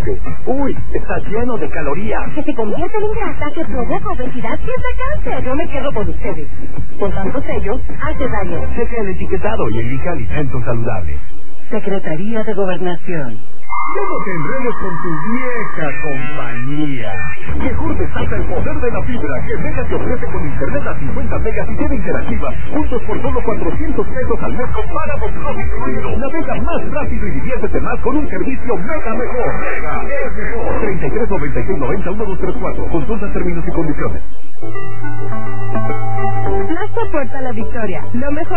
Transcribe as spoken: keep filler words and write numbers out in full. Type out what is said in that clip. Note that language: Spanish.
aceite. Uy, está lleno de calorías. Que se convierten en grasa, que provoca obesidad y hasta cáncer. Yo me quedo con ustedes. Con tantos sellos, hace daño. Cheque el etiquetado y elige alimentos saludables. Secretaría de Gobernación. No nos enredes con tu vieja compañía. Mejor desata el poder de la fibra que Mega te ofrece con internet a cincuenta megas y T V interactiva, juntos por solo cuatrocientos pesos al mes con Paramount Plus incluido. Navega más rápido y diviértete más con un servicio Mega mejor. Mega es mejor. treinta y tres noventa y seis noventa uno dos tres cuatro. Consulta términos y condiciones. Plaza Puerta La Victoria. Lo mejor